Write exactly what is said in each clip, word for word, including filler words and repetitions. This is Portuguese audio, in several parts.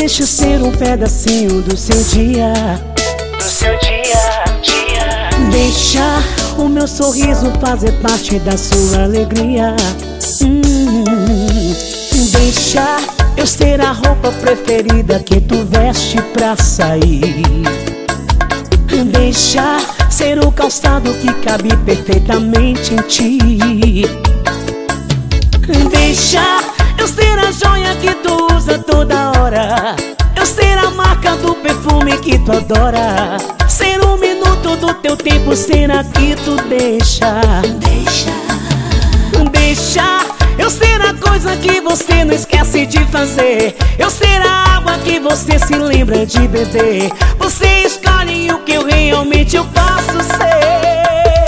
Deixa eu ser um pedacinho do seu dia, do seu dia, dia. Deixa o meu sorriso fazer parte da sua alegria. hum, Deixa eu ser a roupa preferida que tu veste pra sair. Deixa ser o calçado que cabe perfeitamente em ti. Deixa eu ser a joia que tu usa toda hora. Eu ser a marca do perfume que tu adora. Ser um minuto do teu tempo, será que tu deixa? Deixa, Deixa eu ser a coisa que você não esquece de fazer. Eu ser a água que você se lembra de beber. Você escolhe o que eu realmente eu posso ser.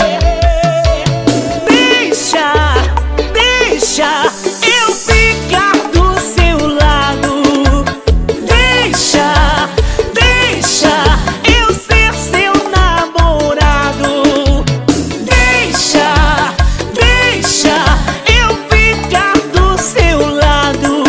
Deixa, deixa eu ficar do seu lado. Deixa, deixa eu ser seu namorado. Deixa, deixa eu ficar do seu lado.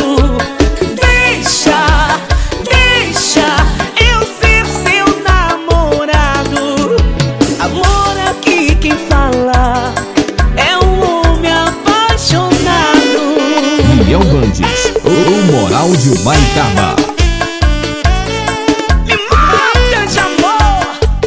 Deixa, deixa eu ser seu namorado. Amor, aqui quem fala é um homem apaixonado. Miguel Bandes, o Moral de Maitaba. Me mata de amor.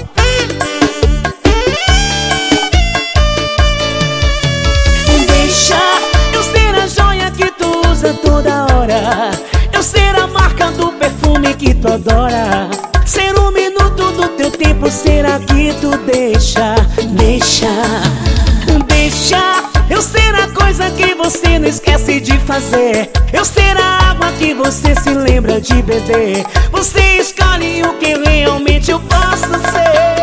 Deixa eu ser a joia que tu usa toda hora. Eu ser a marca do perfume que tu adora. Ser um minuto do teu tempo, será que tu deixa? Deixa, deixa eu ser a coisa que você não esquece de fazer. Eu ser a água que você se lembra de beber. Você escolhe o que realmente eu posso ser.